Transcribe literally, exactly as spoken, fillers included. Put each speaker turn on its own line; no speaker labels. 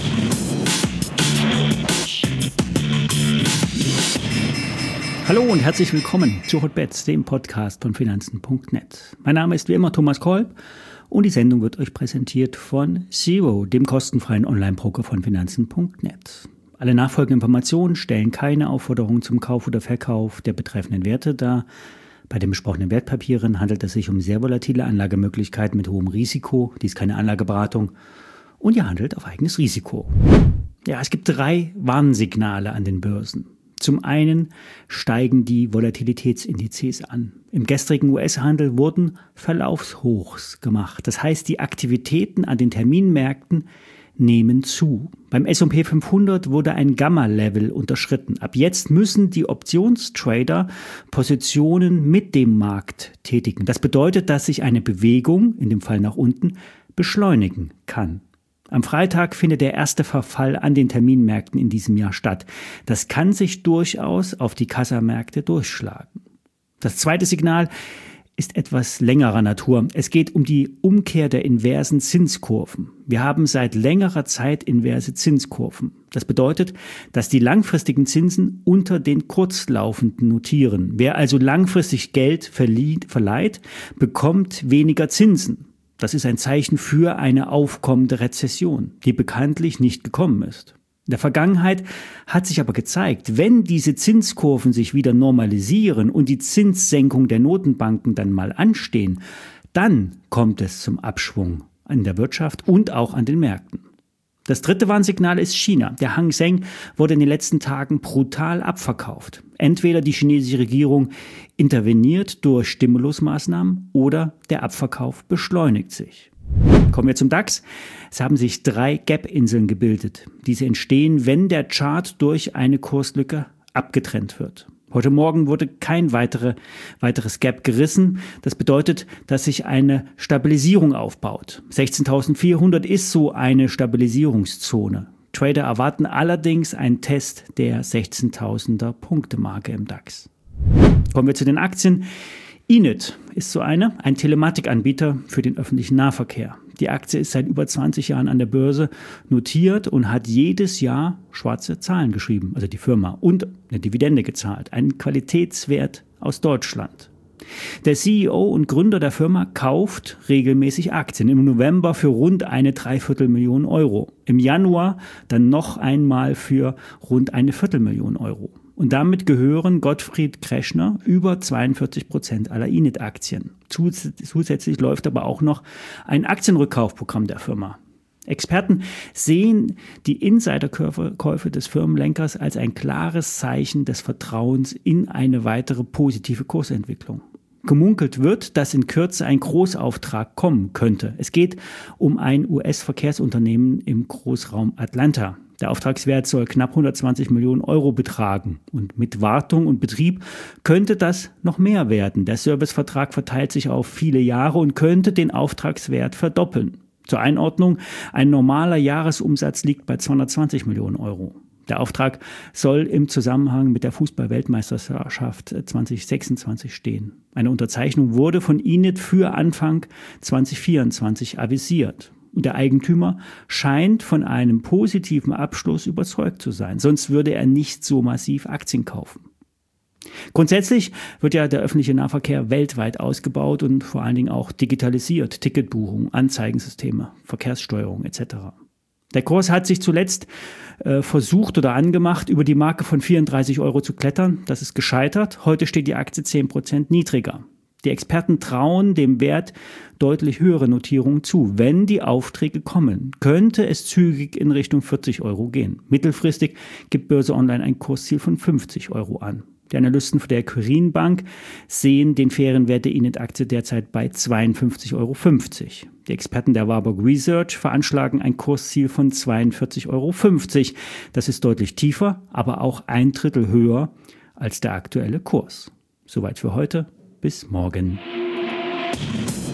Hallo und herzlich willkommen zu Hotbets, dem Podcast von Finanzen punkt net. Mein Name ist wie immer Thomas Kolb und die Sendung wird euch präsentiert von Zero, dem kostenfreien Online-Broker von Finanzen punkt net. Alle nachfolgenden Informationen stellen keine Aufforderung zum Kauf oder Verkauf der betreffenden Werte dar. Bei den besprochenen Wertpapieren handelt es sich um sehr volatile Anlagemöglichkeiten mit hohem Risiko. Dies ist keine Anlageberatung und ihr handelt auf eigenes Risiko. Ja, es gibt drei Warnsignale an den Börsen. Zum einen steigen die Volatilitätsindizes an. Im gestrigen U S-Handel wurden Verlaufshochs gemacht. Das heißt, die Aktivitäten an den Terminmärkten nehmen zu. Beim S und P fünfhundert wurde ein Gamma-Level unterschritten. Ab jetzt müssen die Optionstrader Positionen mit dem Markt tätigen. Das bedeutet, dass sich eine Bewegung, in dem Fall nach unten, beschleunigen kann. Am Freitag findet der erste Verfall an den Terminmärkten in diesem Jahr statt. Das kann sich durchaus auf die Kassamärkte durchschlagen. Das zweite Signal ist etwas längerer Natur. Es geht um die Umkehr der inversen Zinskurven. Wir haben seit längerer Zeit inverse Zinskurven. Das bedeutet, dass die langfristigen Zinsen unter den kurzlaufenden notieren. Wer also langfristig Geld verlieh- verleiht, bekommt weniger Zinsen. Das ist ein Zeichen für eine aufkommende Rezession, die bekanntlich nicht gekommen ist. In der Vergangenheit hat sich aber gezeigt, wenn diese Zinskurven sich wieder normalisieren und die Zinssenkung der Notenbanken dann mal anstehen, dann kommt es zum Abschwung in der Wirtschaft und auch an den Märkten. Das dritte Warnsignal ist China. Der Hang Seng wurde in den letzten Tagen brutal abverkauft. Entweder die chinesische Regierung interveniert durch Stimulusmaßnahmen oder der Abverkauf beschleunigt sich. Kommen wir zum DAX. Es haben sich drei Gap-Inseln gebildet. Diese entstehen, wenn der Chart durch eine Kurslücke abgetrennt wird. Heute Morgen wurde kein weitere, weiteres Gap gerissen. Das bedeutet, dass sich eine Stabilisierung aufbaut. sechzehntausendvierhundert ist so eine Stabilisierungszone. Trader erwarten allerdings einen Test der sechzehntausender Punkte-Marke im DAX. Kommen wir zu den Aktien. Inet ist so eine, ein Telematikanbieter für den öffentlichen Nahverkehr. Die Aktie ist seit über zwanzig Jahren an der Börse notiert und hat jedes Jahr schwarze Zahlen geschrieben, also die Firma, und eine Dividende gezahlt, einen Qualitätswert aus Deutschland. Der C E O und Gründer der Firma kauft regelmäßig Aktien. Im November für rund eine Dreiviertelmillion Euro. Im Januar dann noch einmal für rund eine Viertelmillion Euro. Und damit gehören Gottfried Kreschner über zweiundvierzig Prozent aller Inet-Aktien. Zusätzlich läuft aber auch noch ein Aktienrückkaufprogramm der Firma. Experten sehen die Insiderkäufe des Firmenlenkers als ein klares Zeichen des Vertrauens in eine weitere positive Kursentwicklung. Gemunkelt wird, dass in Kürze ein Großauftrag kommen könnte. Es geht um ein U S-Verkehrsunternehmen im Großraum Atlanta. Der Auftragswert soll knapp hundertzwanzig Millionen Euro betragen und mit Wartung und Betrieb könnte das noch mehr werden. Der Servicevertrag verteilt sich auf viele Jahre und könnte den Auftragswert verdoppeln. Zur Einordnung, ein normaler Jahresumsatz liegt bei zweihundertzwanzig Millionen Euro. Der Auftrag soll im Zusammenhang mit der Fußball-Weltmeisterschaft zwanzig sechsundzwanzig stehen. Eine Unterzeichnung wurde von Inet für Anfang zwanzig vierundzwanzig avisiert. Und der Eigentümer scheint von einem positiven Abschluss überzeugt zu sein. Sonst würde er nicht so massiv Aktien kaufen. Grundsätzlich wird ja der öffentliche Nahverkehr weltweit ausgebaut und vor allen Dingen auch digitalisiert. Ticketbuchung, Anzeigensysteme, Verkehrssteuerung et cetera. Der Kurs hat sich zuletzt äh, versucht oder angemacht, über die Marke von vierunddreißig Euro zu klettern. Das ist gescheitert. Heute steht die Aktie zehn Prozent niedriger. Die Experten trauen dem Wert deutlich höhere Notierungen zu. Wenn die Aufträge kommen, könnte es zügig in Richtung vierzig Euro gehen. Mittelfristig gibt Börse Online ein Kursziel von fünfzig Euro an. Die Analysten von der Quirin Bank sehen den fairen Wert der Inet-Aktie derzeit bei zweiundfünfzig Euro fünfzig. Die Experten der Warburg Research veranschlagen ein Kursziel von zweiundvierzig Euro fünfzig. Das ist deutlich tiefer, aber auch ein Drittel höher als der aktuelle Kurs. Soweit für heute. Bis morgen.